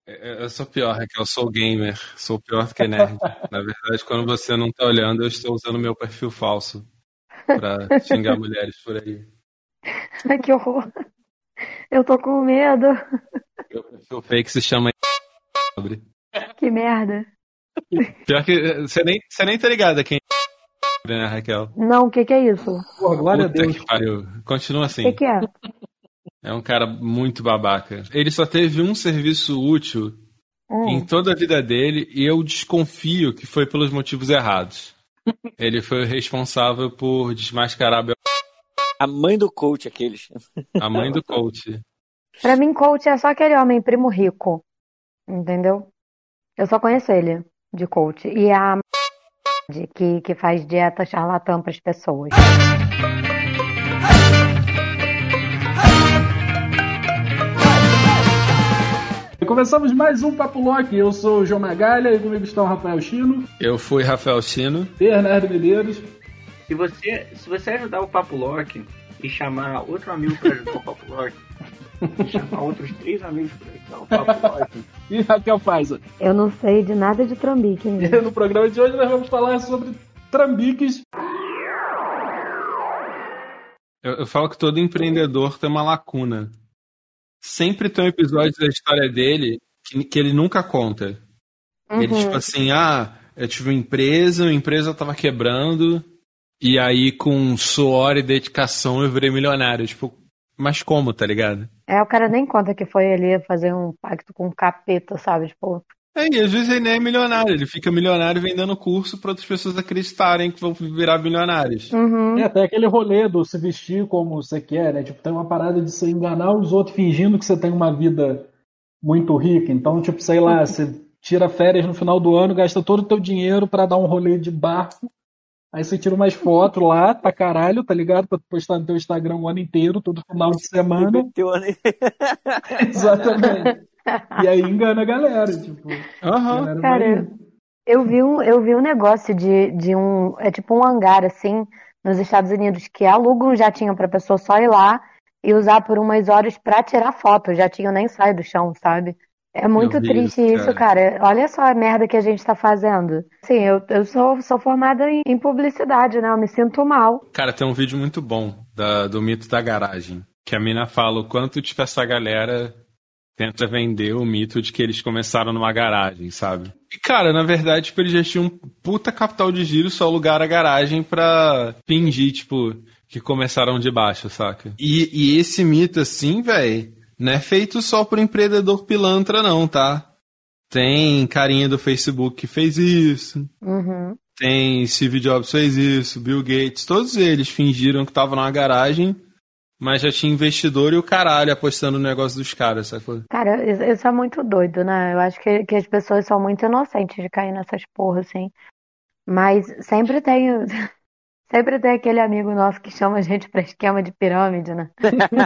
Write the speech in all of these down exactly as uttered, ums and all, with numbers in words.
É, Eu sou pior, Raquel, eu sou gamer, sou pior do que nerd. Na verdade, quando você não tá olhando, eu estou usando meu perfil falso pra xingar mulheres por aí. Ai, que horror. Eu tô com medo. Meu perfil fake se chama Pobre. Que merda. Pior que eh, você nem, você nem tá ligada quem é, né, Raquel? Não, o que que é isso? Pô, glória a Puta Deus. que pariu. Continua O que assim. que é? É um cara muito babaca. Ele só teve um serviço útil em Hum. toda a vida dele e eu desconfio que foi pelos motivos errados. Ele foi o responsável por desmascarar a Bel- A mãe do coach, aqueles. a mãe do coach. Pra mim, coach é só aquele homem primo rico. Entendeu? Eu só conheço ele de coach. E a de- que, que faz dieta charlatã pras pessoas. Começamos mais um Papo Lock. Eu sou o João Magalha e comigo está o Rafael Chino, Eu fui Rafael Chino. Bernardo Medeiros. Se você, se você ajudar o Papo Lock e chamar outro amigo para ajudar o Papo Lock, e chamar outros três amigos para ajudar o Papo Lock, E Raquel Faiza. Eu não sei de nada de trambique, E hein? no programa de hoje nós vamos falar sobre trambiques. Eu, eu falo que todo empreendedor tem uma lacuna. Sempre tem um episódio da história dele que, que ele nunca conta. Ele, tipo assim, ah, eu tive uma empresa, a empresa tava quebrando, e aí com suor e dedicação eu virei milionário. Tipo, mas como, tá ligado? É, o cara nem conta que foi ali fazer um pacto com o capeta, sabe? Tipo, É, e às vezes ele nem é milionário, ele fica milionário vendendo curso para outras pessoas acreditarem que vão virar milionários. uhum. É até aquele rolê do se vestir como você quer, né? Tipo, tem uma parada de você enganar os outros fingindo que você tem uma vida muito rica. Então, tipo, sei lá, você tira férias no final do ano, gasta todo o teu dinheiro pra dar um rolê de barco. Aí você tira umas fotos lá, pra caralho, tá ligado? Pra postar no teu Instagram o ano inteiro, todo final de semana. Meteu a- Exatamente. E aí engana a galera, tipo. a Aham. galera Cara, vai- eu vi um, eu vi um negócio de, de um. É tipo um hangar, assim, nos Estados Unidos, que aluga um jatinho pra pessoa só ir lá e usar por umas horas pra tirar foto. O jatinho nem sai do chão, sabe? É muito Eu vi triste isso, isso, cara. Olha só a merda que a gente tá fazendo. Sim, eu, eu sou, sou formada em, em publicidade, né? Eu me sinto mal. Cara, tem um vídeo muito bom da- do mito da garagem. Que a mina fala o quanto, tipo, essa galera tenta vender o mito de que eles começaram numa garagem, sabe? E, cara, na verdade, tipo, eles já tinham um puta capital de giro, só alugaram a garagem pra fingir, tipo, que começaram de baixo, saca? E, e esse mito, assim, velho, não é feito só por empreendedor pilantra, não, tá? Tem carinha do Facebook que fez isso. Uhum. Tem Steve Jobs fez isso, Bill Gates, todos eles fingiram que estavam numa garagem, mas já tinha investidor e o caralho apostando no negócio dos caras, sacou? Cara, isso, isso é muito doido, né? Eu acho que, que as pessoas são muito inocentes de cair nessas porra, assim. Mas sempre tem, sempre tem aquele amigo nosso que chama a gente pra esquema de pirâmide, né?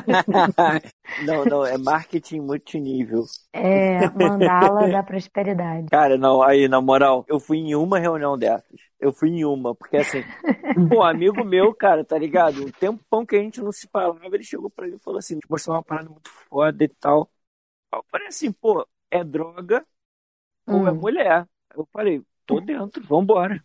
Não, não, é marketing multinível. É mandala da prosperidade. Cara, não, aí, na moral, eu fui em uma reunião dessas. Eu fui em uma, porque assim, pô, amigo meu, cara, tá ligado? Um tempão que a gente não se falava, ele chegou pra mim e falou assim, te mostrar uma parada muito foda e tal. Eu falei assim, pô, é droga ou é Hum. mulher? Eu falei, tô dentro, vambora.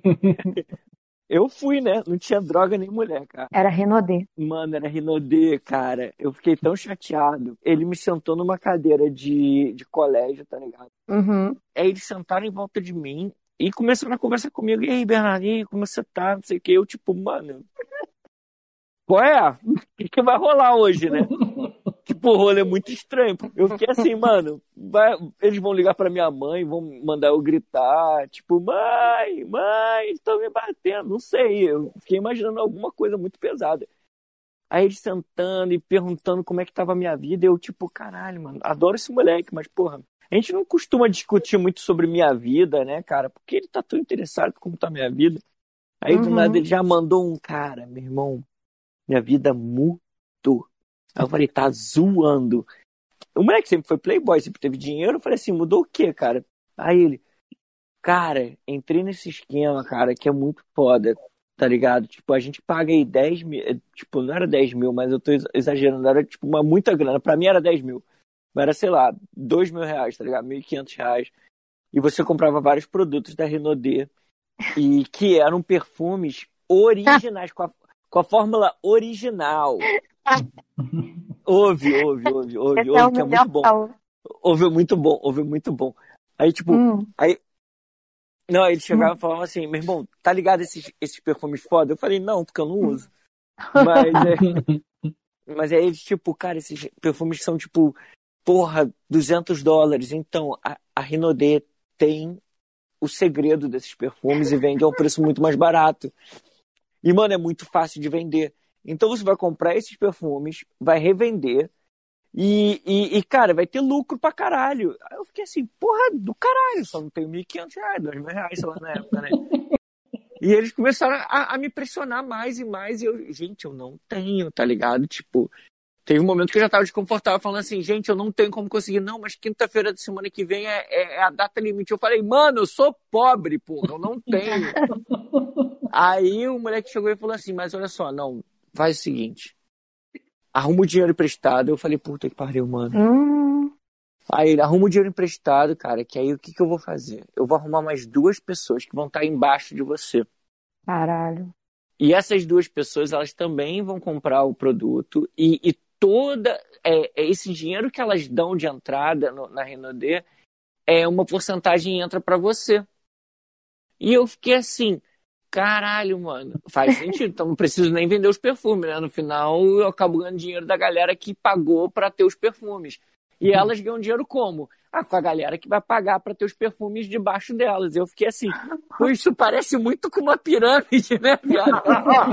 Eu fui, né? Não tinha droga nem mulher, cara. Era Renaudet. Mano, era Rinodê, cara. Eu fiquei tão chateado. Ele me sentou numa cadeira de, de colégio, tá ligado? Uhum. Aí eles sentaram em volta de mim e começaram a conversar comigo. E aí, Bernardinho, como você tá? Não sei o que. Eu, tipo, mano, qual é? O que, que vai rolar hoje, né? Tipo, o rolê é muito estranho. Eu fiquei assim, mano, vai- eles vão ligar pra minha mãe, vão mandar eu gritar, tipo, mãe, mãe, estão me batendo. Não sei, eu fiquei imaginando alguma coisa muito pesada. Aí eles sentando e perguntando como é que tava a minha vida, eu tipo, caralho, mano, adoro esse moleque, mas porra, a gente não costuma discutir muito sobre minha vida, né, cara? Porque ele tá tão interessado como tá a minha vida. Aí do Uhum. nada ele já mandou um cara, meu irmão, minha vida mudou. Aí eu falei, tá zoando. O moleque sempre foi playboy, sempre teve dinheiro. Eu falei assim, mudou o quê, cara? Aí ele, cara, entrei nesse esquema, cara, que é muito foda, tá ligado? Tipo, a gente paga aí dez mil, eh, tipo, não era dez mil, mas eu tô ex- exagerando, era tipo uma muita grana. Pra mim era dez mil. era, sei lá, dois mil reais, tá ligado? Mil e quinhentos reais. E você comprava vários produtos da Renaudet, e que eram perfumes originais, com a, com a fórmula original. Ouve, ouve, ouve, ouve, Esse é ouve, o que é melhor muito bom. pau. Ouve muito bom, ouve muito bom. Aí, tipo, Hum. aí. Não, ele chegava e falava assim, meu irmão, tá ligado esses, esses perfumes foda? Eu falei, não, porque eu não uso. Mas é. Mas aí eles, tipo, cara, esses perfumes são, tipo, porra, duzentos dólares. Então, a, a Renaudet tem o segredo desses perfumes e vende a um preço muito mais barato. E, mano, é muito fácil de vender. Então você vai comprar esses perfumes, vai revender e, e, e, cara, vai ter lucro pra caralho. Aí eu fiquei assim, porra, do caralho, só não tenho mil e quinhentos reais, dois mil reais, sei lá, na época, né? E eles começaram a, a me pressionar mais e mais e eu, gente, eu não tenho, tá ligado? Tipo, teve um momento que eu já tava desconfortável falando assim, gente, eu não tenho como conseguir. Não, mas quinta-feira da semana que vem é, é, é a data limite. Eu falei, mano, eu sou pobre, porra, eu não tenho. Aí o moleque chegou e falou assim, mas olha só, não, faz o seguinte, arruma o dinheiro emprestado. Eu falei, puta que pariu, mano. Hum. Aí ele arruma o dinheiro emprestado, cara, que aí o que, que eu vou fazer? Eu vou arrumar mais duas pessoas que vão estar embaixo de você. Caralho. E essas duas pessoas, elas também vão comprar o produto e, e toda é, é esse dinheiro que elas dão de entrada no, na Renaudet, é uma porcentagem entra pra você. E eu fiquei assim, caralho, mano, faz sentido, então não preciso nem vender os perfumes, né? No final eu acabo ganhando dinheiro da galera que pagou pra ter os perfumes. E elas ganham dinheiro como? Ah, com a galera que vai pagar pra ter os perfumes debaixo delas. Eu fiquei assim, pô, isso parece muito com uma pirâmide, né, viado?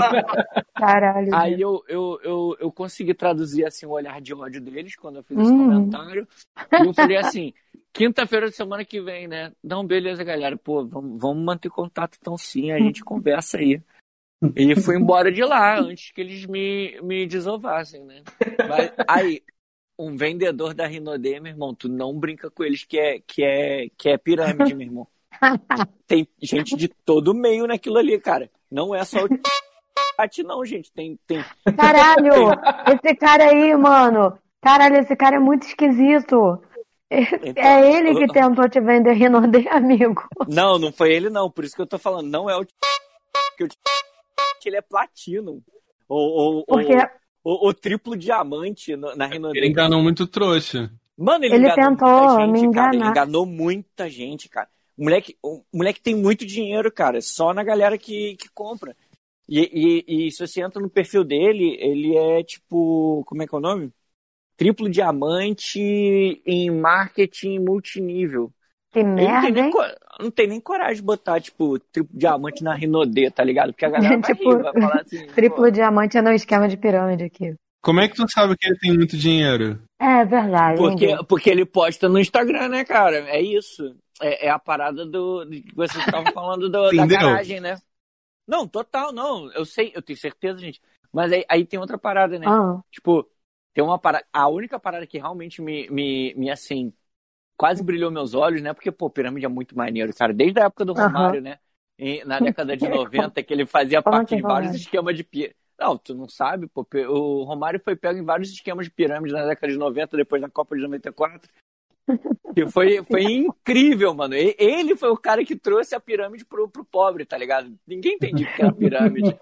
Caralho. Aí eu, eu, eu, eu consegui traduzir assim, o olhar de ódio deles quando eu fiz Hum. esse comentário. E eu falei assim, quinta-feira da semana que vem, né? Não, beleza, galera. Pô, vamos, vamos manter contato então sim, a gente conversa aí. E fui embora de lá antes que eles me, me desovassem, né? Mas, aí, um vendedor da Renaudet, meu irmão, tu não brinca com eles que é, que é, que é pirâmide, meu irmão. Tem gente de todo meio naquilo ali, cara. Não é só o chat, não, gente. Tem, tem... Caralho, esse cara aí, mano. Caralho, esse cara é muito esquisito. Então, É ele que eu- tentou te vender Renaudet, amigo. Não, não foi ele, não. Por isso que eu tô falando. Não é o que o ele é platino. Ou, ou, Porque ou, ou, ou triplo diamante no- na Renaudet. Ele enganou muito trouxa. Mano, ele, Ele enganou tentou muita me gente, cara. Ele enganar. enganou muita gente, cara. O moleque, o moleque tem muito dinheiro, cara. Só na galera que, que compra. E, e, e se você entra no perfil dele, ele é tipo... Como é que é o nome? Triplo diamante em marketing multinível. Que Ele não tem, merda, nem, hein? co- não tem nem coragem de botar, tipo, triplo diamante na Renaudet, tá ligado? Porque a galera vai Tipo, rir, vai falar assim... Triplo pô, diamante é no esquema de pirâmide aqui. Como é que tu sabe que ele tem muito dinheiro? É verdade, hein, Porque, Gui? porque ele posta no Instagram, né, cara? É isso. É, é a parada do de que vocês estavam falando do- da Entendeu? garagem, né? Não, total, não. Eu sei, eu tenho certeza, gente. Mas aí, aí tem outra parada, né? Ah, Tipo, tem uma parada. A única parada que realmente me, me, me assim, quase brilhou meus olhos, né? Porque, pô, pirâmide é muito maneiro, cara. Desde a época do Aham. Romário, né? E na década de noventa, que ele fazia Como parte assim, de vários Romário? esquemas de pirâmide. Não, tu não sabe, pô. pe- O Romário foi pego em vários esquemas de pirâmide na década de noventa, depois da Copa de noventa e quatro. Que foi, foi incrível, mano. E- Ele foi o cara que trouxe a pirâmide pro, pro pobre, tá ligado? Ninguém entendia o que era pirâmide.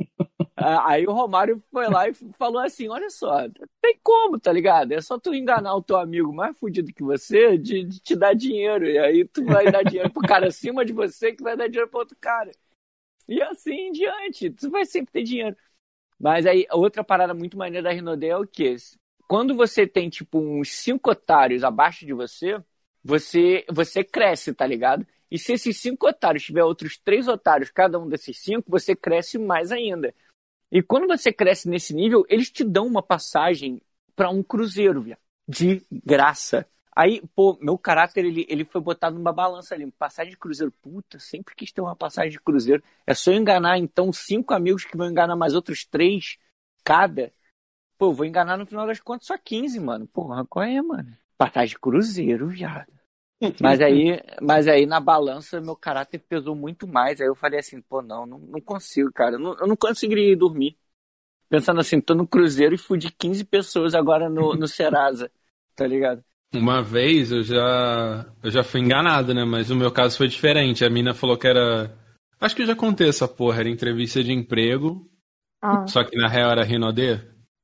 Ah, Aí o Romário foi lá e falou assim: olha só, tem como, tá ligado? É só tu enganar o teu amigo mais fudido que você de, de te dar dinheiro. E aí tu vai dar dinheiro pro cara acima de você que vai dar dinheiro pro outro cara. E assim em diante. Tu vai sempre ter dinheiro. Mas aí, outra parada muito maneira da Renaudet é o quê? Quando você tem, tipo, uns cinco otários abaixo de você, você, você cresce, tá ligado? E se esses cinco otários tiver outros três otários, cada um desses cinco, você cresce mais ainda. E quando você cresce nesse nível, eles te dão uma passagem pra um cruzeiro, viado. De graça. Aí, pô, meu caráter, ele, ele foi botado numa balança ali. Passagem de cruzeiro. Puta, sempre quis ter uma passagem de cruzeiro. É só eu enganar, então, cinco amigos que vão enganar mais outros três cada. Pô, eu vou enganar no final das contas só quinze, mano. Porra, qual é, mano? Passagem de cruzeiro, viado. Mas aí, mas aí na balança, meu caráter pesou muito mais. Aí eu falei assim, pô, não, não, não consigo, cara. Eu não, eu não conseguiria dormir. Pensando assim, tô no cruzeiro e fudi quinze pessoas agora no, no Serasa. Tá ligado? Uma vez eu já, eu já fui enganado, né? Mas o meu caso foi diferente. A mina falou que era. Acho que eu já contei essa porra, era entrevista de emprego, Ah. só que na real era Rinodê.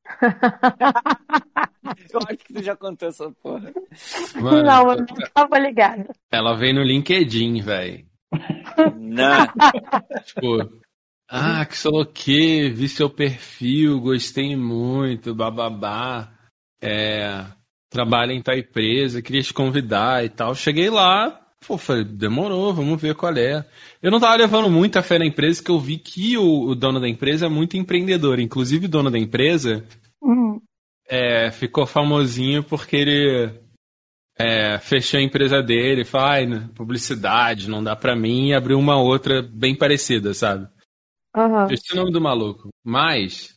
Eu acho que você já contou essa porra. Mano, Não, eu não tava ligada. ela veio no LinkedIn, velho. Não. Tipo, ah, que sei lá o que, vi seu perfil, gostei muito, bababá. É, trabalha em tal empresa, queria te convidar e tal. Cheguei lá, pô, falei, demorou, vamos ver qual é. Eu não tava levando muita fé na empresa, que eu vi que o, o dono da empresa é muito empreendedor. Inclusive, o dono da empresa Hum. é, ficou famosinho porque ele é, fechou a empresa dele, falou, ai, né, publicidade, não dá pra mim, e abriu uma outra bem parecida, sabe? Aham. Esse é o nome do maluco. Mas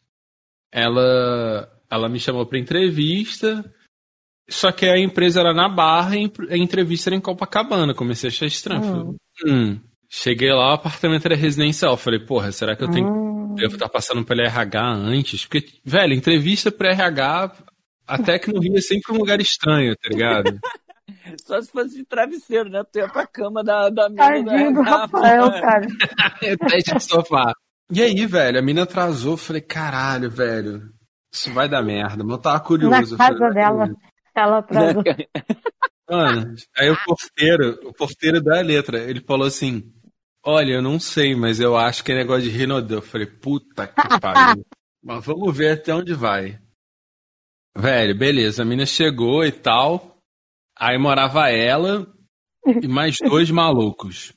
ela, ela me chamou pra entrevista, só que a empresa era na Barra e a entrevista era em Copacabana. Comecei a achar estranho. Hum. Falei, hum. Cheguei lá, o apartamento era residencial. Falei, porra, será que eu tenho Hum. devo estar passando pelo R H antes? Porque, velho, entrevista pra R H, até que no Rio é sempre um lugar estranho, tá ligado? Só se fosse de travesseiro, né? Tu ia pra cama da, da mina Tadinho do da Rafael, cara. Teste de sofá. E aí, velho, a mina atrasou. Falei, caralho, velho, isso vai dar merda. Mas eu tava Na curioso. casa Falei, dela, ela atrasou. mano, aí o porteiro, o porteiro da letra, ele falou assim, olha, eu não sei, mas eu acho que é negócio de Rinodê. Eu falei, puta que pariu. Mas vamos ver até onde vai. Velho, beleza, a mina chegou e tal, aí morava ela e mais dois malucos.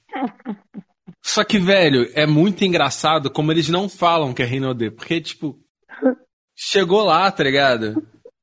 Só que, velho, é muito engraçado como eles não falam que é Rinodê, porque, tipo, chegou lá, tá ligado?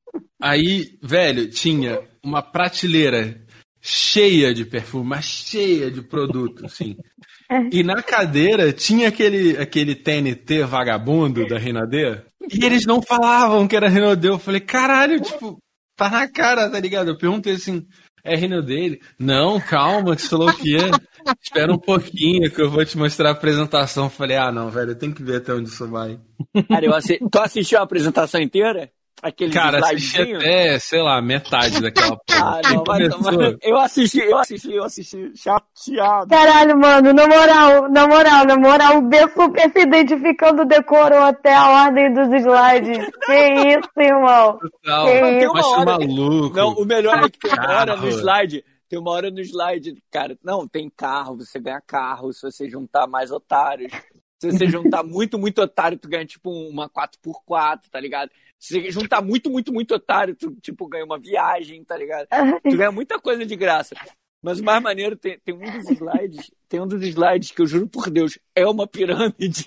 Aí, velho, tinha uma prateleira cheia de perfume, mas cheia de produto, assim. E na cadeira tinha aquele, aquele T N T vagabundo da Rinodê. E eles não falavam que era Rinodê. Eu falei, caralho, tipo, tá na cara, tá ligado? Eu perguntei assim, é Rinodê? Ele, não, calma, que você falou o quê? Espera um pouquinho que eu vou te mostrar a apresentação. Eu falei, ah, não, velho, eu tenho que ver até onde isso vai. Cara, eu assi... tu assistiu a apresentação inteira? Aquele Cara, assisti slidezinho? até, sei lá, metade daquela porra. Ah, não, vai tomar. Eu assisti, eu assisti, eu assisti, chateado. Caralho, mano, na moral, na moral, na moral, o B super se identificando decorou até a ordem dos slides. Que isso, irmão? Não, Que tem isso? uma mas hora- maluco. Não, o melhor é que tem uma hora no Carro. slide. Tem uma hora no slide, cara. Não, tem carro, você ganha carro se você juntar mais otários. Se você juntar muito, muito otário, tu ganha tipo uma quatro por quatro, tá ligado? Se você juntar muito, muito, muito otário, tu tipo ganha uma viagem, tá ligado? Tu ganha muita coisa de graça. Mas o mais maneiro, tem, tem um dos slides, tem um dos slides que eu juro por Deus, é uma pirâmide.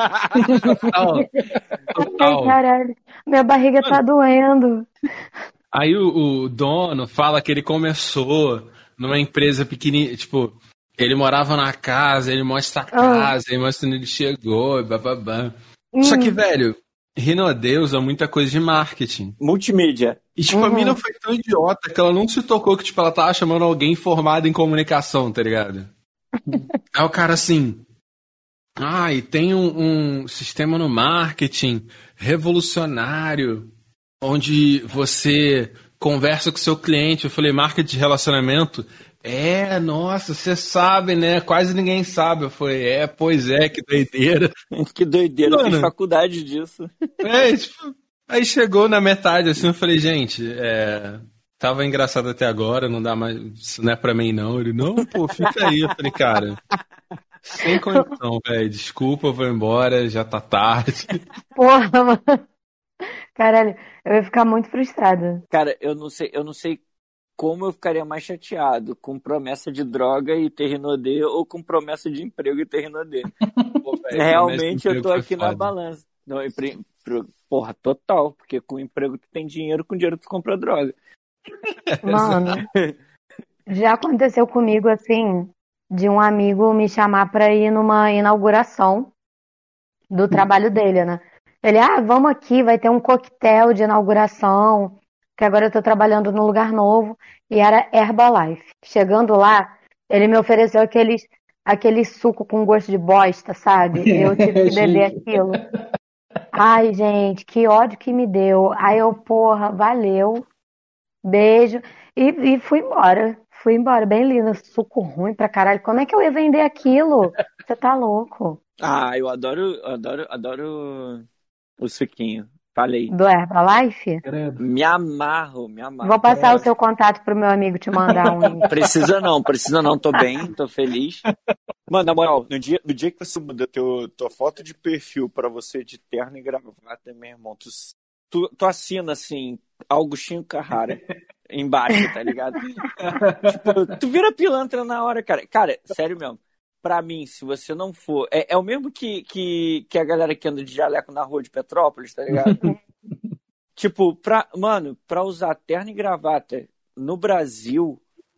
Total. Ai, Total. caralho, minha barriga tá doendo. Aí o, o dono fala que ele começou numa empresa pequenininha, tipo, ele morava na casa, ele mostra a casa, ele mostra onde ele chegou, e bababá. Só que, velho, Rinodê usa muita coisa de marketing. Multimídia. E, tipo, a Uhum. mina foi tão idiota que ela não se tocou que, tipo, ela tava chamando alguém formado em comunicação, tá ligado? Aí o cara assim, ah, e tem um, um sistema no marketing revolucionário, onde você conversa com o seu cliente. Eu falei, marketing de relacionamento? É, nossa, você sabe, né? Quase ninguém sabe. Eu falei, é, pois é, que doideira. Que doideira, eu fiz Mano. faculdade disso. É, tipo, aí chegou na metade, assim, eu falei, gente, é, tava engraçado até agora, não dá mais, isso não é pra mim não. Ele, não, pô, fica aí. Eu falei, cara, sem condição, velho, desculpa, eu vou embora, já tá tarde. Porra, mano. Caralho, eu ia ficar muito frustrada. Cara, eu não sei, eu não sei como eu ficaria mais chateado com promessa de droga e ter Rinodê ou com promessa de emprego e ter Rinodê. Pô, velho, Realmente mas eu tô foi aqui na foda. balança. Não, empre... pro- Porra, total, porque com emprego tu tem dinheiro, com dinheiro tu compra droga. Mano, já aconteceu comigo, assim, de um amigo me chamar pra ir numa inauguração do trabalho dele, né? Ele, ah, vamos aqui, vai ter um coquetel de inauguração, que agora eu tô trabalhando num lugar novo, e era Herbalife. Chegando lá, ele me ofereceu aqueles, aquele suco com gosto de bosta, sabe? Eu tive que beber aquilo. Ai, gente, que ódio que me deu. Aí eu, porra, valeu. Beijo. E, e fui embora. Fui embora, bem linda, suco ruim pra caralho. Como é que eu ia vender aquilo? Você tá louco? Ah, eu adoro, adoro, adoro o suquinho. Falei. Do Herbalife? Credo. Me amarro, me amarro. Vou passar o seu contato pro meu amigo te mandar um link. Precisa não, precisa não. Tô bem, tô feliz. Mano, na moral, no dia, no dia que você muda teu, tua foto de perfil pra você de terno e gravata, meu irmão, tu, tu, tu assina assim, Augustinho Carrara embaixo, tá ligado? Tipo, tu vira pilantra na hora, cara. Cara, sério mesmo. Pra mim, se você não for... É, é o mesmo que, que, que a galera que anda de jaleco na rua de Petrópolis, tá ligado? Tipo, pra, mano, pra usar terno e gravata no Brasil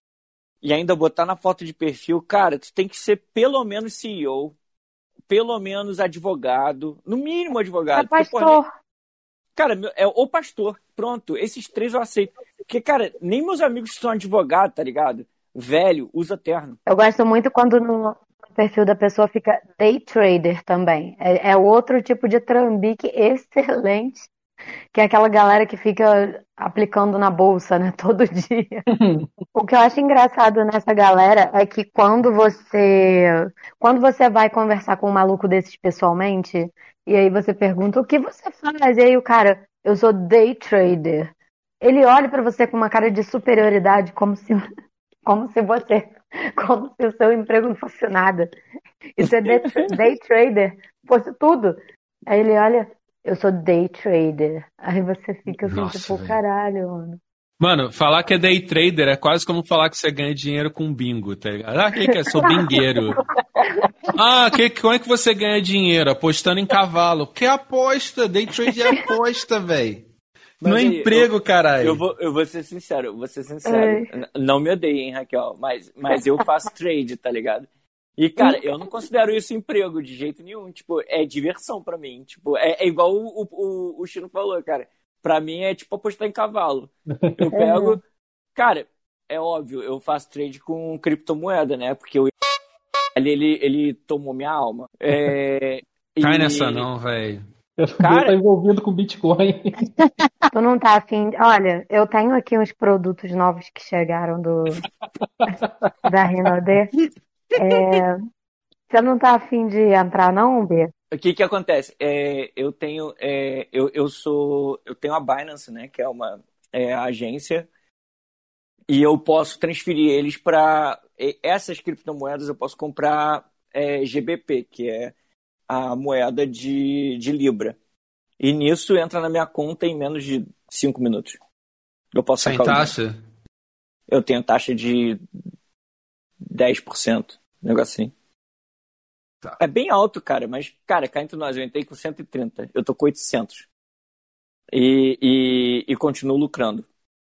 e ainda botar na foto de perfil, cara, tu tem que ser pelo menos C E O, pelo menos advogado, no mínimo advogado. É pastor. Porque, porra, cara, é o pastor. Pronto, esses três eu aceito. Porque, cara, nem meus amigos que são advogados, tá ligado? Velho, usa terno. Eu gosto muito quando no perfil da pessoa fica day trader também. É, é outro tipo de trambique excelente, que é aquela galera que fica aplicando na bolsa, né, todo dia. O que eu acho engraçado nessa galera é que quando você quando você vai conversar com um maluco desses pessoalmente, e aí você pergunta o que você faz, e aí o cara, eu sou day trader. Ele olha pra você com uma cara de superioridade, como se como se você, como se o seu emprego não fosse nada. E ser day, day trader fosse tudo. Aí ele olha, eu sou day trader. Aí você fica assim, Nossa, tipo, velho. caralho, mano. Mano, falar que é day trader é quase como falar que você ganha dinheiro com bingo, tá ligado? Ah, o que que é? Sou bingueiro. Ah, que, como é que você ganha dinheiro? Apostando em cavalo. Que aposta? Day trade é aposta, velho. Mas Não é aí, emprego, eu, caralho. Eu vou, eu vou ser sincero, eu vou ser sincero. N- Não me odeiem, Raquel, mas, mas eu faço trade, tá ligado? E, cara, eu não considero isso emprego de jeito nenhum. Tipo, é diversão pra mim. Tipo, é, é igual o, o, o Chino falou, cara. Pra mim é tipo apostar em cavalo. Eu pego. Cara, é óbvio, eu faço trade com criptomoeda, né? Porque o ele, ele, ele tomou minha alma. É, Cai e- nessa não, velho. Eu Cara- tá envolvido com Bitcoin. Tu não tá afim. de- Olha, eu tenho aqui uns produtos novos que chegaram do da Rinode. É, você não tá afim de entrar, não, B? O que que acontece? É, eu tenho, é, eu, eu sou, eu tenho a Binance, né, que é uma é, agência, e eu posso transferir eles para essas criptomoedas. Eu posso comprar é, G B P, que é a moeda de, de Libra, e nisso entra na minha conta em menos de cinco minutos. Eu posso Sem sacar o dinheiro. taxa? Eu tenho taxa de dez por cento, um negócio assim. Tá. É bem alto, cara, mas, cara, cá entre nós, eu entrei com cento e trinta, eu tô com oitocentos. E, e, e continuo lucrando.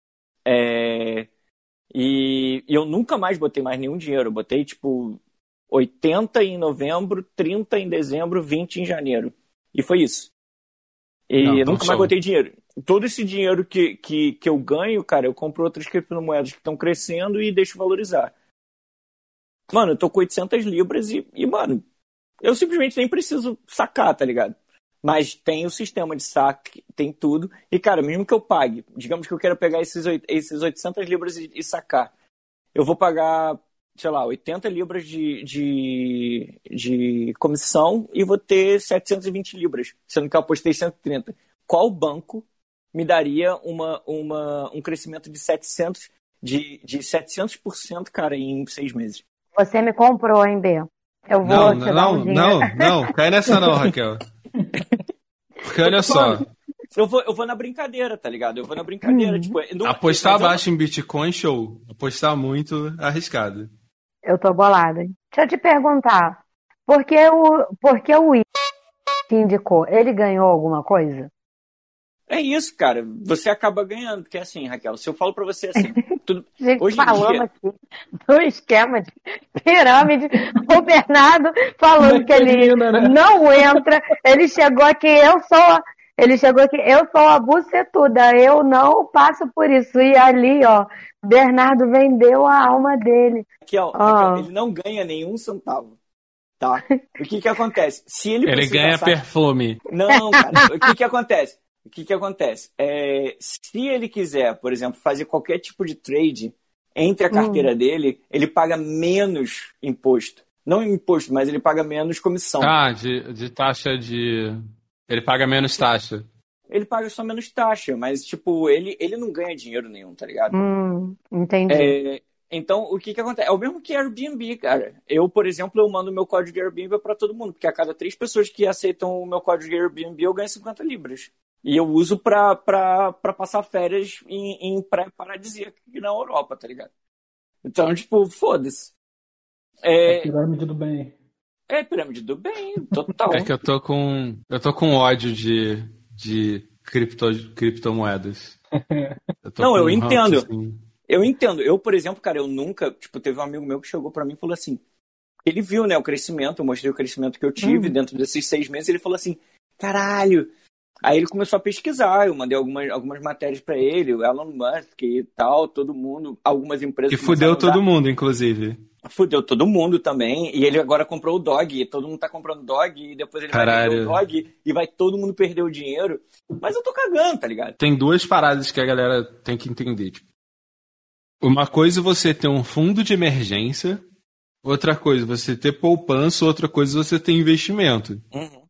É, e, e eu nunca mais botei mais nenhum dinheiro. Eu botei, tipo, oitenta em novembro, trinta em dezembro, vinte em janeiro. E foi isso. E Não, eu então nunca mais show. botei dinheiro. Todo esse dinheiro que, que, que eu ganho, cara, eu compro outras criptomoedas que estão crescendo e deixo valorizar. Mano, eu tô com oitocentas libras e, e, mano, eu simplesmente nem preciso sacar, tá ligado? Mas tem o sistema de saque, tem tudo. E, cara, mesmo que eu pague, digamos que eu quero pegar esses, oit- esses oitocentas libras e, e sacar, eu vou pagar, sei lá, oitenta libras de, de, de comissão e vou ter setecentas e vinte libras, sendo que eu apostei cento e trinta. Qual banco me daria uma, uma, um crescimento de setecentos, de, de setecentos por cento, cara, em seis meses? Você me comprou, hein, B? Eu vou Não, te dar não, um dinheiro. não, não. Cai nessa não, Raquel. Porque olha só, Eu vou, eu vou na brincadeira, tá ligado? Eu vou na brincadeira. Uhum. Tipo, não- apostar mas eu não- baixo em Bitcoin, show. Apostar muito, arriscado. Eu tô bolada. Hein? Deixa eu te perguntar. Por que o, por que o I que indicou? Ele ganhou alguma coisa? É isso, cara. Você acaba ganhando. Porque assim, Raquel, se eu falo pra você assim, tudo, A gente hoje em falando dia, aqui do esquema de pirâmide. O Bernardo falando que ele Termina, né? não entra. Ele chegou aqui, eu sou. Ele chegou aqui, eu sou a bucetuda, eu não passo por isso. E ali, ó, Bernardo vendeu a alma dele. Raquel, Ah. Raquel, ele não ganha nenhum centavo. Tá? O que que acontece? Se ele, Ele precisar ganha sacar- perfume. Não, cara. O que que acontece? o que que acontece? É, se ele quiser, por exemplo, fazer qualquer tipo de trade entre a carteira Hum. dele, ele paga menos imposto. Não imposto, mas ele paga menos comissão. Ah, de, de taxa de. Ele paga menos taxa. Ele paga só menos taxa, mas, tipo, ele, ele não ganha dinheiro nenhum, tá ligado? Hum, entendi. É, então, o que que acontece? É o mesmo que Airbnb, cara. Eu, por exemplo, eu mando meu código de Airbnb pra todo mundo, porque a cada três pessoas que aceitam o meu código de Airbnb, eu ganho cinquenta libras. E eu uso pra, pra, pra passar férias em, em praia paradisíaca aqui na Europa, tá ligado? Então, tipo, foda-se. É É, pirâmide do bem. é pirâmide do bem, total. É que eu tô com. Eu tô com ódio de, de cripto, criptomoedas. Eu tô Não, com eu um ranço, entendo. assim. Eu entendo. Eu, por exemplo, cara, eu nunca... Tipo, teve um amigo meu que chegou pra mim e falou assim... Ele viu, né, o crescimento, eu mostrei o crescimento que eu tive Hum. dentro desses seis meses, ele falou assim, caralho. Aí ele começou a pesquisar, eu mandei algumas, algumas matérias pra ele, o Elon Musk e tal, todo mundo, algumas empresas Que começaram fudeu a usar. todo mundo, inclusive. Fudeu todo mundo também, e ele agora comprou o Dog, e todo mundo tá comprando Dog, e depois ele vai vender Caralho. o Dog, e vai todo mundo perder o dinheiro. Mas eu tô cagando, tá ligado? Tem duas paradas que a galera tem que entender. Tipo, uma coisa é você ter um fundo de emergência, outra coisa é você ter poupança, outra coisa é você ter investimento. Uhum.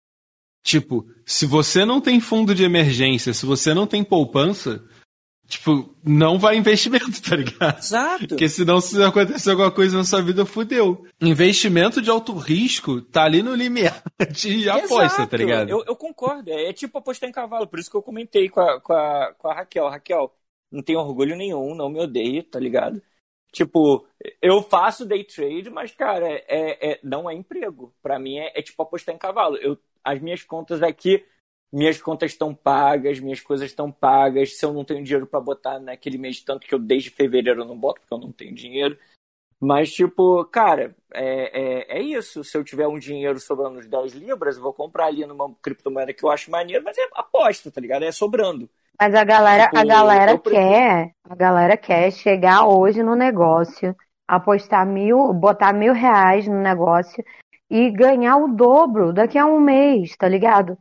Tipo, se você não tem fundo de emergência, se você não tem poupança, tipo, não vai investimento, tá ligado? Exato. Porque senão, se acontecer alguma coisa na sua vida, fudeu. Investimento de alto risco tá ali no limiar de aposta, Exato. tá ligado? Eu, eu concordo, é, é tipo apostar em cavalo, por isso que eu comentei com a, com a, com a Raquel. Raquel, não tenho orgulho nenhum, não me odeio, tá ligado? Tipo, eu faço day trade, mas, cara, é, é, não é emprego. Pra mim é, é tipo apostar em cavalo. Eu, as minhas contas aqui, minhas contas estão pagas, minhas coisas estão pagas. Se eu não tenho dinheiro pra botar naquele mês, tanto que eu desde fevereiro eu não boto, porque eu não tenho dinheiro. Mas, tipo, cara, é, é, é isso. Se eu tiver um dinheiro sobrando uns dez libras, eu vou comprar ali numa criptomoeda que eu acho maneiro, mas é aposta, tá ligado? É sobrando. Mas a galera, Tipo, a galera eu prefiro- quer, a galera quer chegar hoje no negócio, apostar mil, botar mil reais no negócio e ganhar o dobro daqui a um mês, tá ligado?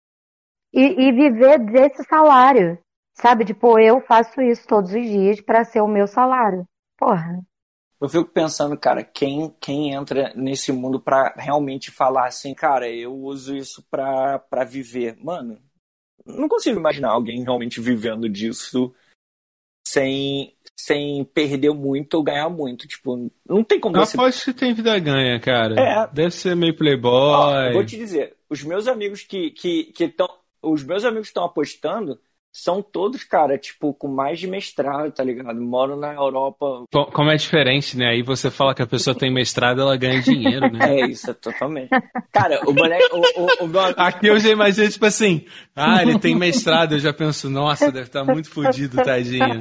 E, e viver desse salário, sabe? Tipo, eu faço isso todos os dias pra ser o meu salário. Porra. Eu fico pensando, cara, quem, quem entra nesse mundo pra realmente falar assim, cara, eu uso isso pra, pra viver. Mano, não consigo imaginar alguém realmente vivendo disso sem, sem perder muito ou ganhar muito. Tipo, não tem como Eu você... aposto que tem vida ganha, cara. É. Deve ser meio Ó, playboy. eu vou te dizer, os meus amigos que que que estão, os meus amigos que estão apostando são todos, cara, tipo, com mais de mestrado, tá ligado? Moram na Europa. Co- Como é diferente, né? Aí você fala que a pessoa tem mestrado, ela ganha dinheiro, né? É isso, é totalmente. Cara, o moleque, o, o, o meu amigo- Aqui eu já imaginei, tipo assim, ah, ele tem mestrado, eu já penso, nossa, deve estar muito fodido, tadinho.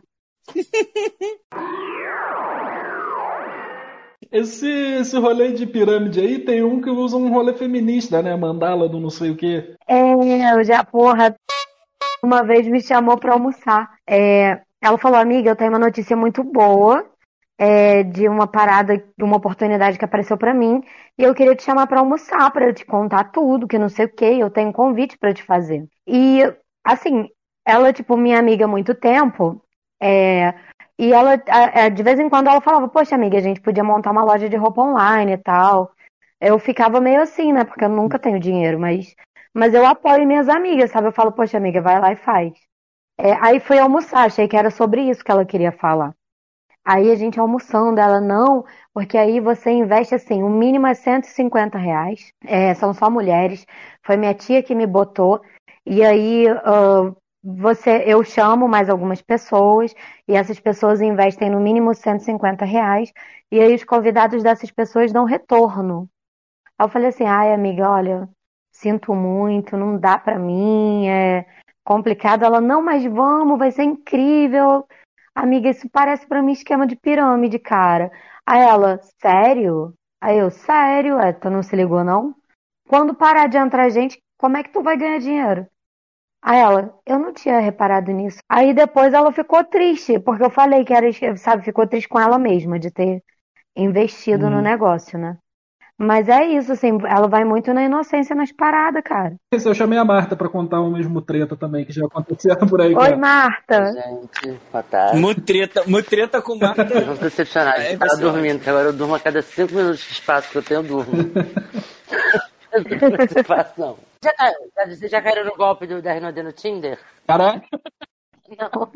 Esse, esse rolê de pirâmide aí tem um que usa um rolê feminista, né? Mandala do não sei o quê. É, eu já, porra, uma vez me chamou pra almoçar. É, ela falou, amiga, eu tenho uma notícia muito boa, é, de uma parada, de uma oportunidade que apareceu pra mim, e eu queria te chamar pra almoçar, pra eu te contar tudo, que não sei o que, eu tenho um convite pra te fazer. E, assim, ela, tipo, minha amiga há muito tempo, é, e ela, a- a- de vez em quando ela falava, poxa, amiga, a gente podia montar uma loja de roupa online e tal. Eu ficava meio assim, né, porque eu nunca tenho dinheiro, mas, mas eu apoio minhas amigas, sabe? Eu falo, poxa, amiga, vai lá e faz. É, aí fui almoçar, achei que era sobre isso que ela queria falar. Aí a gente almoçando, ela não, porque aí você investe assim, o mínimo é cento e cinquenta reais, é, são só mulheres, foi minha tia que me botou, e aí ah, você, eu chamo mais algumas pessoas, e essas pessoas investem no mínimo cento e cinquenta reais, e aí os convidados dessas pessoas dão retorno. Aí eu falei assim, ai amiga, olha, sinto muito, não dá pra mim, é complicado. Ela, não, mas vamos, vai ser incrível. Amiga, isso parece pra mim esquema de pirâmide, cara. Aí ela, sério? Aí eu, sério? É, tu não se ligou, não? Quando parar de entrar gente, como é que tu vai ganhar dinheiro? Aí ela, eu não tinha reparado nisso. Aí depois ela ficou triste, porque eu falei que era, sabe, ficou triste com ela mesma de ter investido no Uhum. negócio, né? Mas é isso, assim, ela vai muito na inocência nas paradas, cara. Eu chamei a Marta pra contar o mesmo treta também, que já acontecia por aí. Oi, cara. Marta. Gente, boa tarde. Mutreta, mutreta com Marta. Vamos decepcionar, a gente É, tava vai ser dormindo, que agora eu durmo a cada cinco minutos de espaço que eu tenho, eu durmo. Não é fácil, não. Já, já, vocês já caíram no golpe do, da Renaudet no Tinder? Caraca. Não.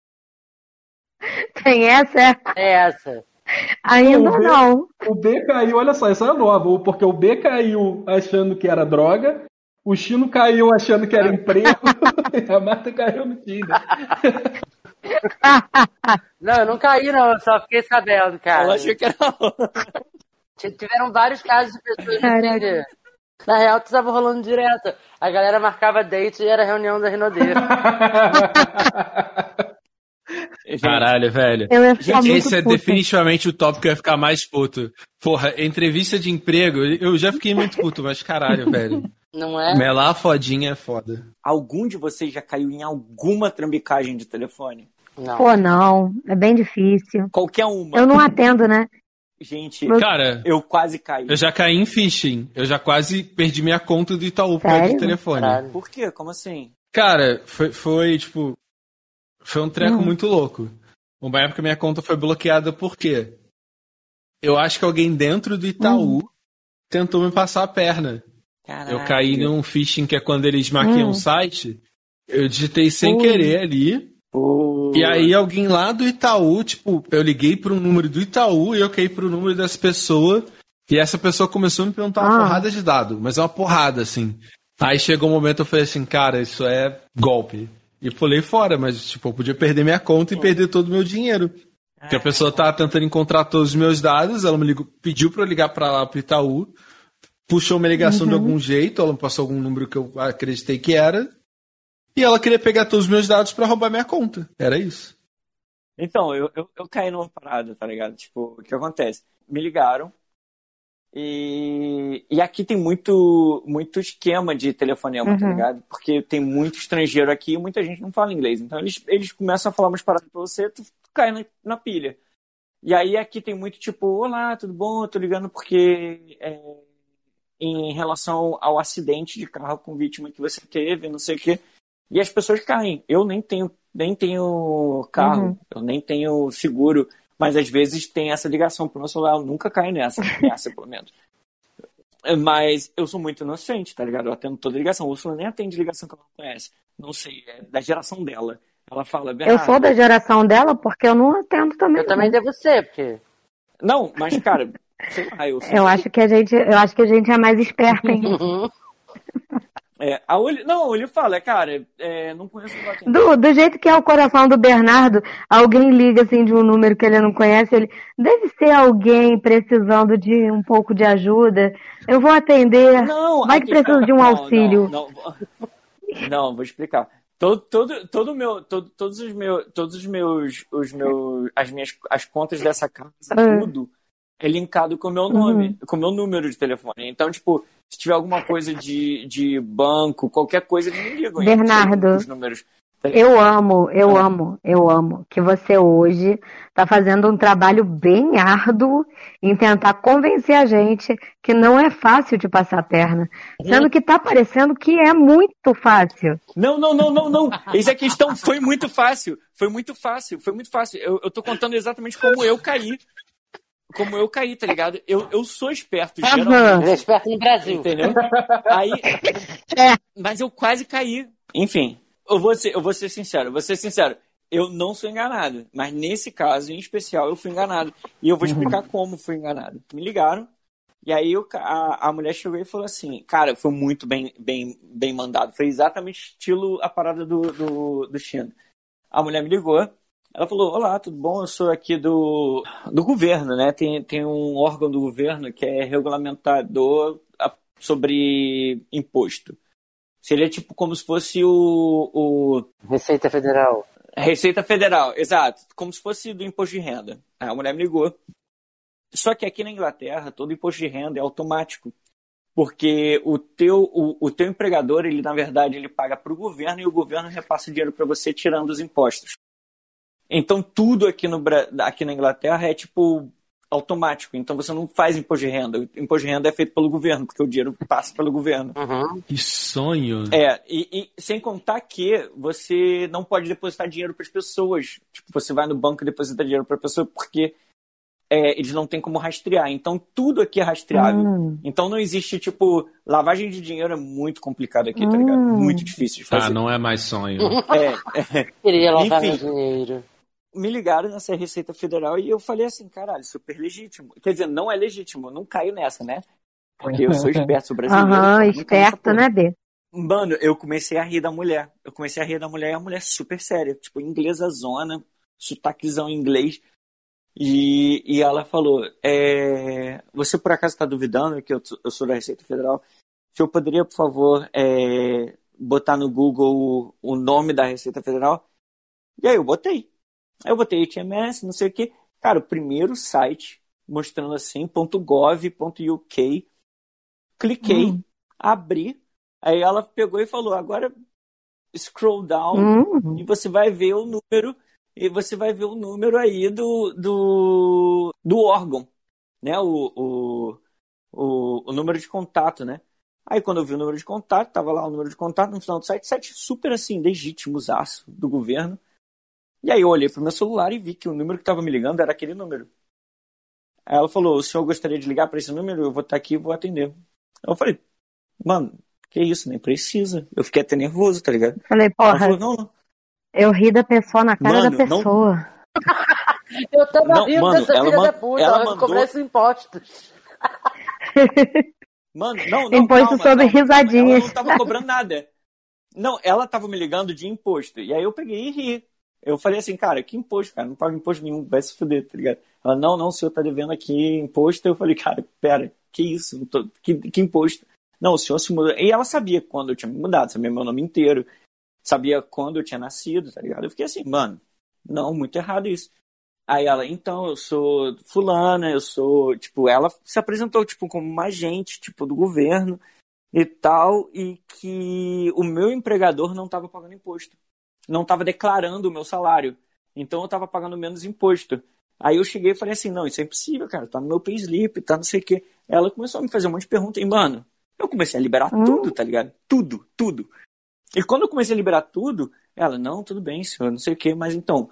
Tem essa? É? É essa. Ainda O B, não. o B caiu, olha só, isso é nova, porque o B caiu achando que era droga, o Chino caiu achando que era emprego, e a Marta caiu no Tinder. Não, eu não caí, não, eu só fiquei sabendo, cara. Ela achou que era. Tiveram vários casos de pessoas no Caraca. Tinder. Na real, tu tava rolando direto. A galera marcava date e era reunião da Renaudet. Caralho, velho. Eu ia ficar muito Esse é puta. definitivamente o tópico que eu ia ficar mais puto. Porra, entrevista de emprego, eu já fiquei muito puto, mas caralho, velho. Não é? Melar a fodinha é foda. Algum de vocês já caiu em alguma trambicagem de telefone? Não. Pô, não. É bem difícil. Qualquer uma. Eu não atendo, né? Gente, Cara, eu quase caí. eu já caí em phishing. Eu já quase perdi minha conta do Itaú por causa de Sério? telefone. Caralho. Por quê? Como assim? Cara, foi, foi tipo. Foi um treco Hum. muito louco. Uma época minha conta foi bloqueada por quê? Eu acho que alguém dentro do Itaú tentou me passar a perna. Caralho. Eu caí num phishing que é quando eles maquiam Hum. o site. Eu digitei sem Ui. querer ali. Pô. E aí alguém lá do Itaú, tipo, eu liguei pro número do Itaú e eu caí pro número dessa pessoa. E essa pessoa começou a me perguntar uma Ah. porrada de dado. Mas é uma porrada, assim. Aí chegou um momento eu falei assim, cara, isso é golpe. E pulei fora, mas tipo, eu podia perder minha conta e perder todo o meu dinheiro. Porque a pessoa tava tentando encontrar todos os meus dados, ela me ligou, pediu pra eu ligar pra lá pro Itaú, puxou minha ligação de algum jeito, ela me passou algum número que eu acreditei que era, e ela queria pegar todos os meus dados pra roubar minha conta. Era isso. Então, eu, eu, eu caí numa parada, tá ligado? Tipo, o que acontece? Me ligaram e, e aqui tem muito, muito esquema de telefonema, tá Uhum. ligado? Porque tem muito estrangeiro aqui e muita gente não fala inglês. Então eles, eles começam a falar umas paradas pra você, tu cai na, na pilha. E aí aqui tem muito tipo, olá, tudo bom? Eu tô ligando porque é, em relação ao acidente de carro com vítima que você teve, não sei o quê. E as pessoas caem. Eu nem tenho, nem tenho carro, Uhum. eu nem tenho seguro, mas às vezes tem essa ligação pro meu celular. Eu nunca caio nessa, nessa pelo menos. Mas eu sou muito inocente, tá ligado? Eu atendo toda ligação. A Úrsula nem atende ligação que ela não conhece. Não sei, é da geração dela. Ela fala, Eu Bernardo. sou da geração dela porque eu não atendo também. Eu também não. devo ser, porque... Não, mas cara, sei lá, eu sou... Eu acho que a gente, eu acho que a gente é mais esperta, hein? Uhum. É, a Uli... Não, a Uli fala, cara, é, não conheço o atender. Do, do jeito que é o coração do Bernardo, alguém liga assim de um número que ele não conhece, ele deve ser alguém precisando de um pouco de ajuda. Eu vou atender. Não, Vai a que questão- precisa de um não, auxílio. Não, não, não, vou explicar. Todo, todo, todo meu, todo, todos os meus, todos os meus, os meus, as minhas, as contas dessa casa, Ah. tudo é linkado com o meu nome, com o meu número de telefone. Então, tipo, se tiver alguma coisa de, de banco, qualquer coisa, eles me ligam. hein? Bernardo. Os números. Eu amo, eu amo, eu amo que você hoje está fazendo um trabalho bem árduo em tentar convencer a gente que não é fácil de passar a perna. Sendo que tá parecendo que é muito fácil. Não, não, não, não, não. Eis a questão, foi muito fácil. Foi muito fácil, foi muito fácil. Eu, eu tô contando exatamente como eu caí. Como eu caí, tá ligado? Eu, eu sou esperto, geralmente. Ele é esperto no Brasil. Entendeu? Aí. É. Mas eu quase caí. Enfim, eu vou ser, eu vou ser sincero, eu vou ser sincero. Eu não sou enganado. Mas nesse caso, em especial, eu fui enganado. E eu vou explicar como fui enganado. Me ligaram. E aí eu, a, a mulher chegou e falou assim, cara, foi muito bem, bem, bem mandado. Foi exatamente estilo a parada do, do, do Chino. A mulher me ligou. Ela falou, olá, tudo bom? Eu sou aqui do, do governo, né? Tem, tem um órgão do governo que é regulamentador a- sobre imposto. Seria tipo como se fosse o, o Receita Federal. Receita Federal, exato. Como se fosse do imposto de renda. Aí a mulher me ligou. Só que aqui na Inglaterra, todo imposto de renda é automático. Porque o teu, o, o teu empregador, ele na verdade, ele paga para o governo e o governo repassa o dinheiro para você tirando os impostos. Então tudo aqui, no, Bra- aqui na Inglaterra é tipo automático. Então você não faz imposto de renda. O imposto de renda é feito pelo governo, porque o dinheiro passa pelo governo. Uhum. Que sonho. É, e, e sem contar que você não pode depositar dinheiro para as pessoas. Tipo, você vai no banco e deposita dinheiro para a pessoa porque é, eles não têm como rastrear. Então tudo aqui é rastreável. Hum. Então não existe, tipo, lavagem de dinheiro é muito complicado aqui, tá ligado? Hum. Muito difícil de fazer. Ah, não é mais sonho. É, é. Queria lavar meu Enfim. dinheiro. Me ligaram nessa Receita Federal e eu falei assim, caralho, super legítimo. Quer dizer, não é legítimo, eu não caio nessa, né? Porque eu sou esperto, sou brasileiro. Aham, cara, não caio nessa esperto, porra. né, B? Mano, eu comecei a rir da mulher. Eu comecei a rir da mulher e a mulher super séria. Tipo, inglesa zona, sotaquezão em inglês. E, e ela falou, é, você por acaso tá duvidando que eu, eu sou da Receita Federal? Se eu poderia, por favor, é, botar no Google o, o nome da Receita Federal? E aí eu botei. Aí eu botei H M S, não sei o que. Cara, o primeiro site mostrando assim, .gov.uk. Cliquei, Hum. abri. Aí ela pegou e falou, agora scroll down Hum. e você vai ver o número, e você vai ver o número aí do, do, do órgão, né? O, o, o, o número de contato, né? Aí quando eu vi o número de contato, tava lá o número de contato no final do site, site super assim, legítimozaço do governo. E aí eu olhei pro meu celular e vi que o número que tava me ligando era aquele número. Aí ela falou, o senhor gostaria de ligar para esse número? Eu vou estar aqui e vou atender. Eu falei, mano, que isso, nem precisa. Eu fiquei até nervoso, tá ligado? Falei, Ela porra, falou, não, não. eu ri da pessoa na cara Mano, da não- pessoa. Eu tava Não, rindo mano, dessa ela filha man- da puta, ela ela vai mandou- cobrar esses impostos. Mano, não, não, Imposto calma, sobre calma, calma. risadinhas. Ela não tava cobrando nada. Não, ela tava me ligando de imposto. E aí eu peguei e ri. Eu falei assim, cara, que imposto, cara? Não pago imposto nenhum, vai se fuder, tá ligado? Ela, não, não, o senhor tá devendo aqui imposto. Eu falei, cara, pera, que isso? Não tô- Que, que imposto? Não, o senhor se mudou. E ela sabia quando eu tinha me mudado, sabia meu nome inteiro, sabia quando eu tinha nascido, tá ligado? Eu fiquei assim, mano, não, muito errado isso. Aí ela, então, eu sou fulana, eu sou, tipo, ela se apresentou, tipo, como uma agente, tipo, do governo e tal, e que o meu empregador não estava pagando imposto. Não estava declarando o meu salário. Então eu estava pagando menos imposto. Aí eu cheguei e falei assim, não, isso é impossível, cara, tá no meu payslip, tá não sei o quê. Ela começou a me fazer um monte de perguntas e, mano, eu comecei a liberar Hum. tudo, tá ligado? Tudo, tudo. E quando eu comecei a liberar tudo, ela, não, tudo bem, senhor, não sei o quê, mas então,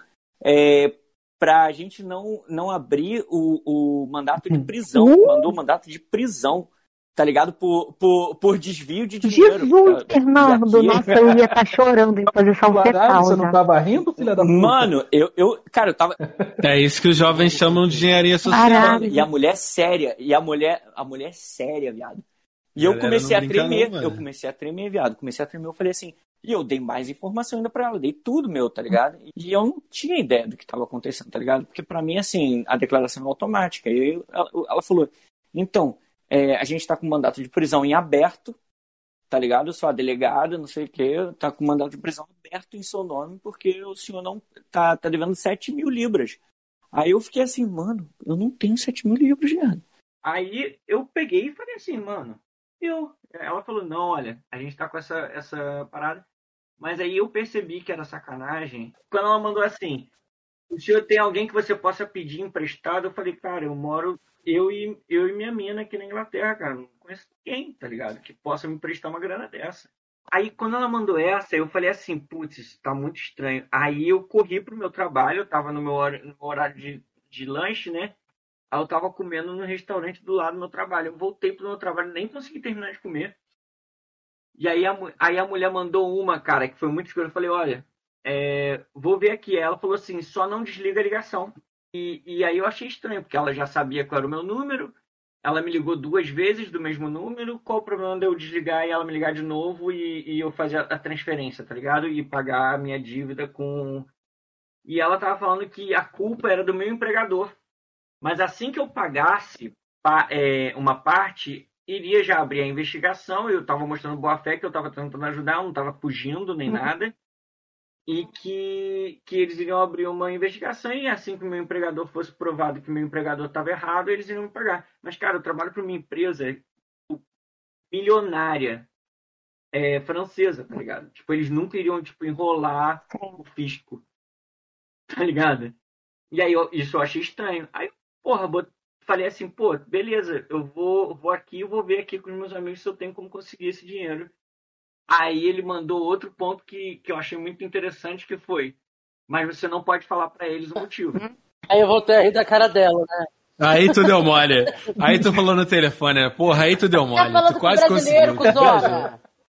é, pra gente não, não abrir o, o mandato de prisão, Uh. mandou mandato de prisão, tá ligado? Por, por, por desvio de dinheiro. Jesus, cara. Fernando, E aqui- nossa, eu ia estar chorando em posição Caralho, fetal você não já. tava rindo, filha da puta? Mano, eu, eu, cara, eu tava. É isso que os jovens chamam de engenharia social. Caralho. E a mulher séria, e a mulher, a mulher séria, viado. E eu Galera, comecei não a brinca tremer, não, mano. eu comecei a tremer, viado. Comecei a tremer, eu falei assim, e eu dei mais informação ainda pra ela, dei tudo meu, tá ligado? E eu não tinha ideia do que tava acontecendo, tá ligado? Porque pra mim, assim, a declaração é automática. E eu- ela, ela falou, então, é, a gente tá com mandato de prisão em aberto, tá ligado? Eu sou a delegada, não sei o quê, tá com mandato de prisão aberto em seu nome, porque o senhor não tá, tá devendo sete mil libras. Aí eu fiquei assim, mano, eu não tenho sete mil libras, viado. Aí eu peguei e falei assim, mano, eu. Ela falou, não, olha, a gente tá com essa, essa parada. Mas aí eu percebi que era sacanagem. Quando ela mandou assim, o senhor tem alguém que você possa pedir emprestado? Eu falei, cara, eu moro, eu e, eu e minha mina aqui na Inglaterra, cara. Não conheço ninguém, tá ligado? Que possa me emprestar uma grana dessa. Aí quando ela mandou essa, eu falei assim, putz, isso tá muito estranho. Aí eu corri pro meu trabalho, eu tava no meu hor- no meu horário de, de lanche, né? Aí eu tava comendo no restaurante do lado do meu trabalho. Eu voltei pro meu trabalho, nem consegui terminar de comer. E aí a, mu- aí a mulher mandou uma, cara, que foi muito escura. Eu falei, olha, é, vou ver aqui. Ela falou assim, só não desliga a ligação. E, e aí eu achei estranho, porque ela já sabia qual era o meu número. Ela me ligou duas vezes do mesmo número. Qual o problema de eu desligar e ela me ligar de novo e, e eu fazer a, a transferência, tá ligado? E pagar a minha dívida com... E ela tava falando que a culpa era do meu empregador. Mas assim que eu pagasse pa- é, uma parte, iria já abrir a investigação. Eu estava mostrando boa fé, que eu estava tentando ajudar, eu não estava fugindo nem nada. E que, que eles iriam abrir uma investigação e assim que o meu empregador fosse provado que o meu empregador estava errado, eles iriam me pagar. Mas, cara, eu trabalho para uma empresa milionária é, francesa, tá ligado? Tipo, eles nunca iriam tipo, enrolar o fisco, tá ligado? E aí eu- isso eu achei estranho. Aí, porra, bot- falei assim, pô, beleza, eu vou, vou aqui, eu vou ver aqui com os meus amigos se eu tenho como conseguir esse dinheiro. Aí ele mandou outro ponto que, que eu achei muito interessante, que foi, mas você não pode falar pra eles o motivo. Aí eu voltei a rir da cara dela, né? Aí tu deu mole. Aí tu falou no telefone, né? Porra, aí tu deu mole. Tá falando Tu com quase brasileiro, conseguiu. cuzona.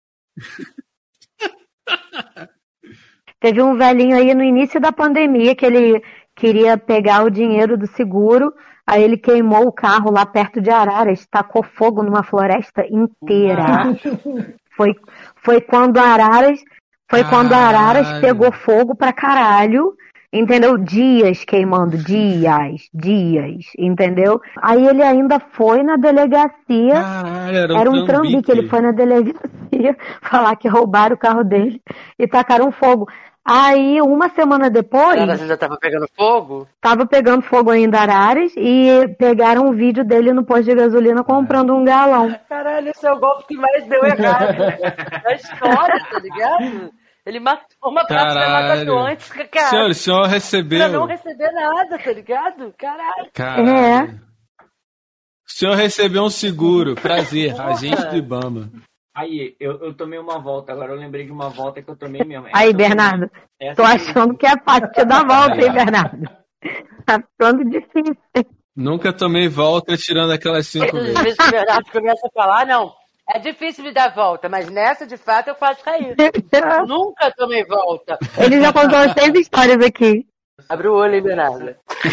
Teve um velhinho aí no início da pandemia que ele queria pegar o dinheiro do seguro, aí ele queimou o carro lá perto de Araras, tacou fogo numa floresta inteira. Foi, foi quando Araras, foi quando Araras Caralho. pegou fogo pra caralho, entendeu? Dias queimando, dias, dias, entendeu? Aí ele ainda foi na delegacia. Caralho, era um, Era um trambique, ele foi na delegacia falar que roubaram o carro dele e tacaram fogo. Aí, uma semana depois, Araras ainda tava pegando fogo? tava pegando fogo ainda Araras e pegaram um vídeo dele no posto de gasolina comprando um galão. Caralho, esse é o golpe que mais deu errado na história, tá ligado? Ele matou uma praça de Caralho. antes, cara. Senhor, o senhor recebeu. Pra não receber nada, tá ligado? Caralho. Caralho. É. O senhor recebeu um seguro. Prazer, agente do Ibama. Aí, eu, eu tomei uma volta, agora eu lembrei de uma volta que eu tomei mesmo. Essa Aí, eu tomei- Bernardo, essa tô eu- achando que é fácil te dar volta, hein, Bernardo? Tá ficando difícil. Nunca tomei volta tirando aquelas cinco Às vezes. vezes o Bernardo começa a falar, não, é difícil me dar volta, mas nessa, de fato, eu quase caí. Nunca tomei volta. Ele já contou umas seis histórias aqui. Abre o olho, hein, Bernardo?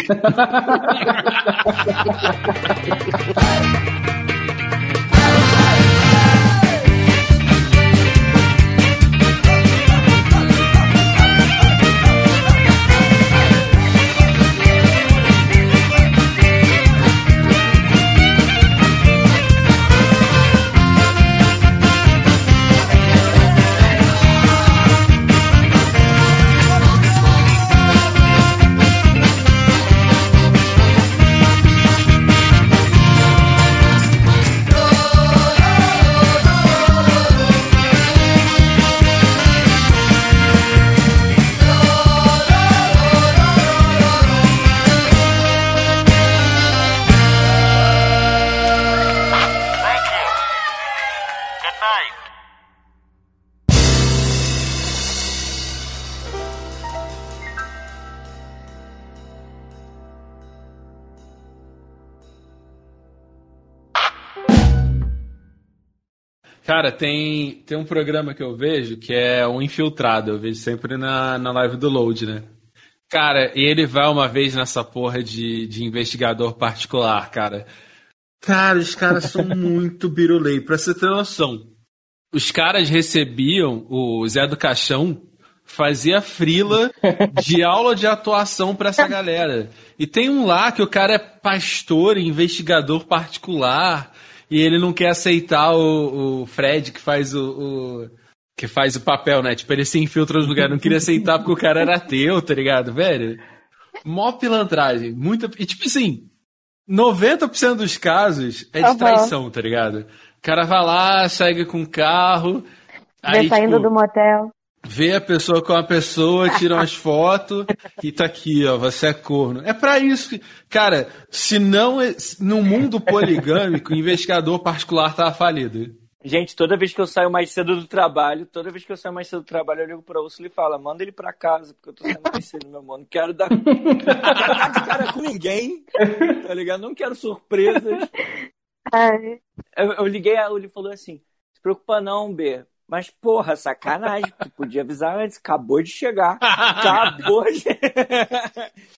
Cara, tem, tem um programa que eu vejo que é o Infiltrado. Eu vejo sempre na, na live do Load, né? Cara, e ele vai uma vez nessa porra de, de investigador particular, cara. Cara, os caras são muito birulei. Pra você ter noção, os caras recebiam, o Zé do Caixão fazia frila de aula de atuação pra essa galera. E tem um lá que o cara é pastor, investigador particular, e ele não quer aceitar o, o Fred que faz o, o que faz o papel, né? Tipo, ele se infiltra nos lugares, não queria aceitar porque o cara era ateu, tá ligado, velho? Mó pilantragem, muita... E tipo assim, noventa por cento dos casos é de Uhum. traição, tá ligado? O cara vai lá, segue com o carro, aí, Vê saindo tipo, do motel. vê a pessoa com a pessoa, tira umas fotos e tá aqui, ó, você é corno. É pra isso que... Cara, se não... No mundo poligâmico, o investigador particular tava falido. Gente, toda vez que eu saio mais cedo do trabalho, toda vez que eu saio mais cedo do trabalho, eu ligo pra Úrsula e falo, manda ele pra casa, porque eu tô saindo mais cedo, meu amor. Não quero dar de cara com ninguém, tá ligado? Não quero surpresas. Ai, Eu, eu liguei, a ele falou assim, se preocupa não, B. Mas, porra, sacanagem, tu podia avisar antes, acabou de chegar. Acabou de...